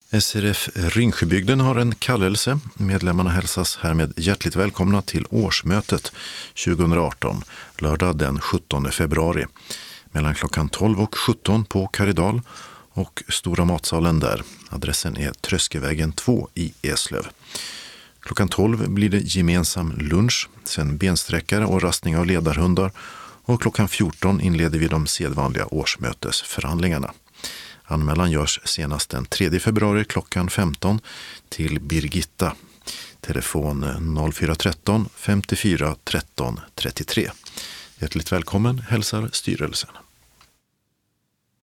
SRF Ringsjöbygden har en kallelse. Medlemmarna hälsas härmed hjärtligt välkomna till årsmötet 2018, lördag den 17 februari. Mellan klockan 12 och 17 på Karidal och Stora matsalen där. Adressen är Tröskevägen 2 i Eslöv. Klockan 12 blir det gemensam lunch, sen bensträckare och rastning av ledarhundar och klockan 14 inleder vi de sedvanliga årsmötesförhandlingarna. Anmälan görs senast den 3 februari klockan 15 till Birgitta. Telefon 0413 54 13 33. Hjärtligt välkommen hälsar styrelsen.